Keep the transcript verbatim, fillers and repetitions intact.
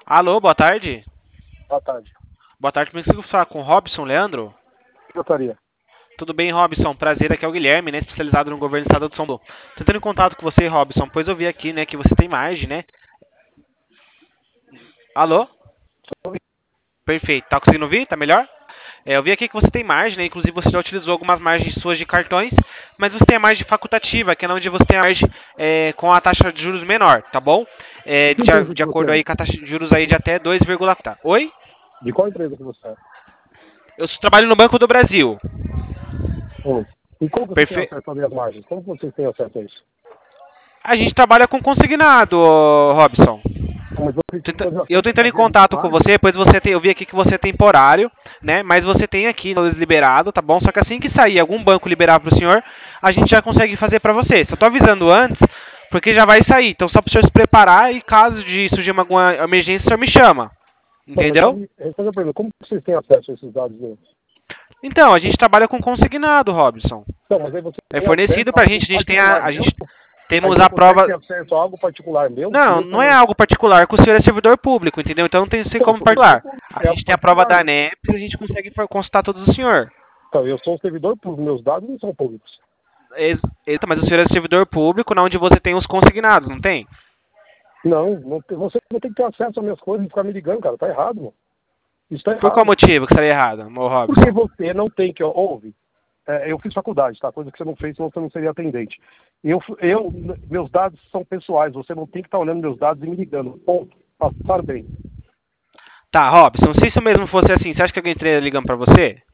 Alô, boa tarde. Boa tarde. Boa tarde, me consigo falar com o Robson Leandro? Gostaria. Tudo bem, Robson? Prazer, aqui é o Guilherme, né, especializado no governo do estado de São Paulo. Tô entrando em contato com você, Robson, pois eu vi aqui, né, que você tem margem, né? Alô? Perfeito, tá conseguindo ouvir? Tá melhor? É, eu vi aqui que você tem margem, né? Inclusive você já utilizou algumas margens suas de cartões, mas você tem a margem facultativa, que é onde você tem a margem é, com a taxa de juros menor, tá bom? É, Que de, a- empresa de que você acordo aí é? com a taxa de juros aí de até dois vírgula quatro. Oi? De qual empresa que você é? Eu trabalho no Banco do Brasil. Hum. E como você tem Perfeito. acesso às minhas margens? Como vocês têm acesso a isso? A gente trabalha com consignado, ô, Robson. Ah, mas vocês têm que Tenta- fazer Eu acesso tô entrando às em minhas contato com margens? você, pois você tem, eu vi aqui que você é temporário, né? Mas você tem aqui no liberado, tá bom? Só que assim que sair algum banco liberar pro senhor, a gente já consegue fazer pra você. Só tô avisando antes, porque já vai sair. Então só pro senhor se preparar e caso de surgir alguma emergência, o senhor me chama. Não, mas Entendeu? aí, responda a pergunta. Como vocês têm acesso a esses dados meus? Então, a gente trabalha com consignado, Robson. Não, mas aí você É tem acesso fornecido a pra algo gente, a gente tem a, particular a meu? gente Aí temos você a consegue prova. ter acesso a algo particular meu que Não, eu não é também... algo particular, que o senhor é servidor público, entendeu? Então não tem que ser Não, eu como sou servidor particular. público. A É algo gente tem a prova particular da meu. ANEP e a gente consegue for- consultar todos o senhor. Então, eu sou um servidor público. Meus dados não são públicos. Ex- Eita, mas o senhor é servidor público, na onde você tem os consignados, não tem? Não, não tem- você não tem que ter acesso às minhas coisas e ficar me ligando, cara. Tá errado, mano. Isso tá Por qual errado. motivo que estaria errado, ô Porque Robson? você não tem que... Ouve. É, eu fiz faculdade, tá? Coisa que você não fez, senão você não seria atendente. Eu, eu, meus dados são pessoais, você não tem que estar olhando meus dados e me ligando. Ponto. Passar bem. Tá, Robson, se isso mesmo fosse assim, você acha que alguém estaria ligando pra você?